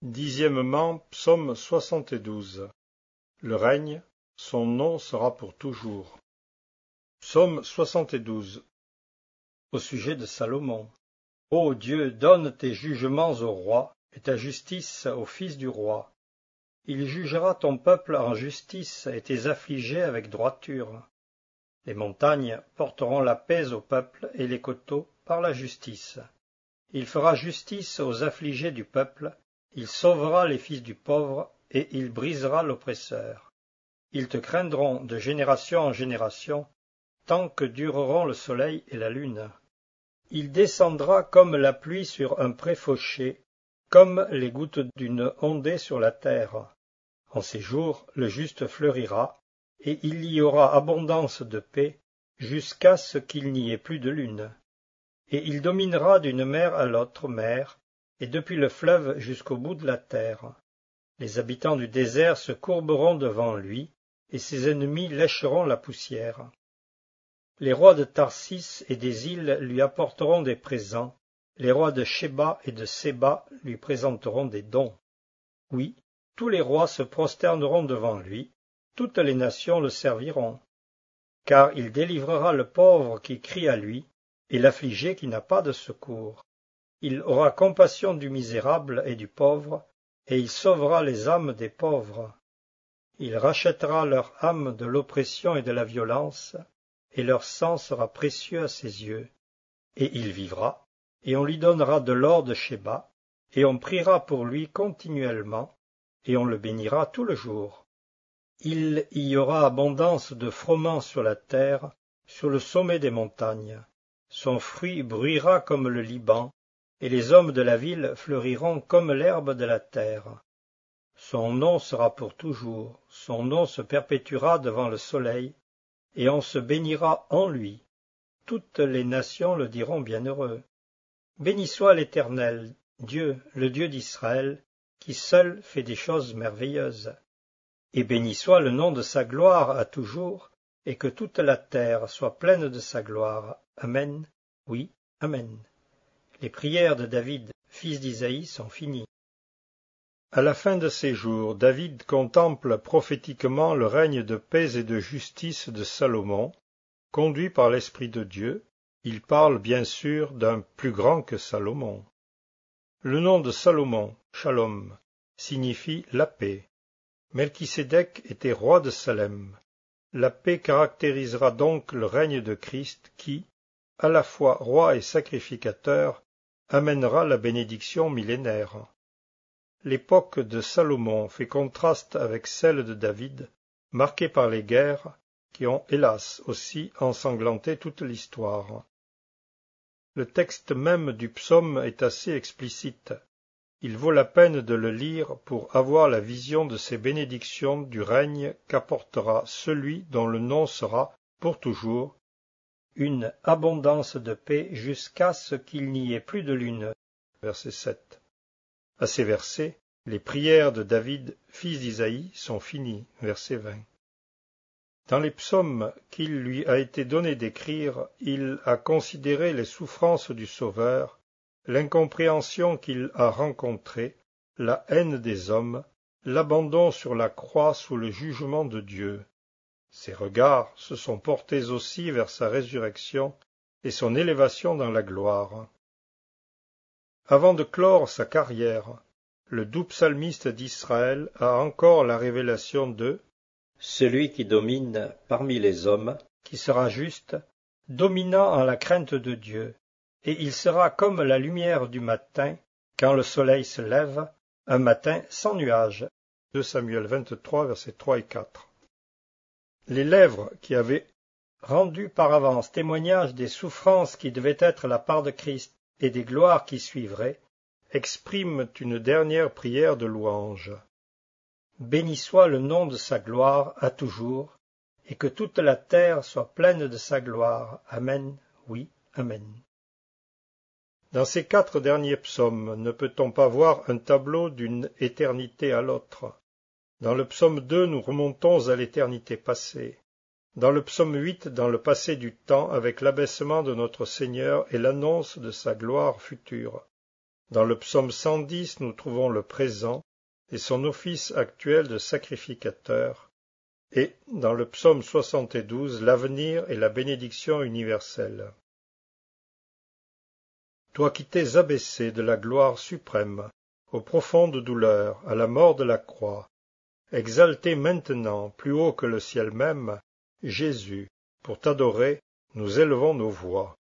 Dixièmement, psaume 72. Le règne, son nom sera pour toujours. Psaume 72. Au sujet de Salomon. Ô Dieu, donne tes jugements au roi, et ta justice au fils du roi. Il jugera ton peuple en justice, et tes affligés avec droiture. Les montagnes porteront la paix au peuple, et les coteaux par la justice. Il fera justice aux affligés du peuple, il sauvera les fils du pauvre, et il brisera l'oppresseur. Ils te craindront de génération en génération, tant que dureront le soleil et la lune. Il descendra comme la pluie sur un pré fauché, comme les gouttes d'une ondée sur la terre. En ces jours, le juste fleurira, et il y aura abondance de paix, jusqu'à ce qu'il n'y ait plus de lune. Et il dominera d'une mer à l'autre mer, et depuis le fleuve jusqu'au bout de la terre. Les habitants du désert se courberont devant lui, et ses ennemis lécheront la poussière. Les rois de Tarsis et des îles lui apporteront des présents, les rois de Shéba et de Séba lui présenteront des dons. Oui, tous les rois se prosterneront devant lui, toutes les nations le serviront. Car il délivrera le pauvre qui crie à lui, et l'affligé qui n'a pas de secours. Il aura compassion du misérable et du pauvre, et il sauvera les âmes des pauvres. Il rachètera leur âme de l'oppression et de la violence, et leur sang sera précieux à ses yeux. Et il vivra, et on lui donnera de l'or de Shéba, et on priera pour lui continuellement, et on le bénira tout le jour. Il y aura abondance de froment sur la terre, sur le sommet des montagnes. Son fruit bruira comme le Liban, et les hommes de la ville fleuriront comme l'herbe de la terre. Son nom sera pour toujours, son nom se perpétuera devant le soleil, et on se bénira en lui. Toutes les nations le diront bienheureux. Béni soit l'Éternel, Dieu, le Dieu d'Israël, qui seul fait des choses merveilleuses. Et béni soit le nom de sa gloire à toujours, et que toute la terre soit pleine de sa gloire. Amen. Oui, Amen. Les prières de David, fils d'Isaïe, sont finies. À la fin de ses jours, David contemple prophétiquement le règne de paix et de justice de Salomon. Conduit par l'Esprit de Dieu, il parle bien sûr d'un plus grand que Salomon. Le nom de Salomon, Shalom, signifie la paix. Melchisédek était roi de Salem. La paix caractérisera donc le règne de Christ qui, à la fois roi et sacrificateur, amènera la bénédiction millénaire. L'époque de Salomon fait contraste avec celle de David, marquée par les guerres, qui ont hélas aussi ensanglanté toute l'histoire. Le texte même du psaume est assez explicite. Il vaut la peine de le lire pour avoir la vision de ces bénédictions du règne qu'apportera celui dont le nom sera, pour toujours, une abondance de paix jusqu'à ce qu'il n'y ait plus de lune. Verset 7. À ces versets, les prières de David, fils d'Isaïe, sont finies. Verset 20. Dans les psaumes qu'il lui a été donné d'écrire, il a considéré les souffrances du Sauveur, l'incompréhension qu'il a rencontrée, la haine des hommes, l'abandon sur la croix sous le jugement de Dieu. Ses regards se sont portés aussi vers sa résurrection et son élévation dans la gloire. Avant de clore sa carrière, le doux psalmiste d'Israël a encore la révélation de celui qui domine parmi les hommes, qui sera juste, dominant en la crainte de Dieu, et il sera comme la lumière du matin, quand le soleil se lève, un matin sans nuage. 2 Samuel 23, versets 3 et 4. Les lèvres qui avaient rendu par avance témoignage des souffrances qui devaient être la part de Christ et des gloires qui suivraient, expriment une dernière prière de louange. Béni soit le nom de sa gloire à toujours, et que toute la terre soit pleine de sa gloire. Amen, oui, Amen. Dans ces 4 derniers psaumes, ne peut-on pas voir un tableau d'une éternité à l'autre? Dans le psaume 2, nous remontons à l'éternité passée. Dans le psaume 8, dans le passé du temps, avec l'abaissement de notre Seigneur et l'annonce de sa gloire future. Dans le psaume 110, nous trouvons le présent et son office actuel de sacrificateur, et dans le psaume 72, l'avenir et la bénédiction universelle. Toi qui t'es abaissé de la gloire suprême, aux profondes douleurs, à la mort de la croix, exalté maintenant plus haut que le ciel même, Jésus, pour t'adorer, nous élevons nos voix.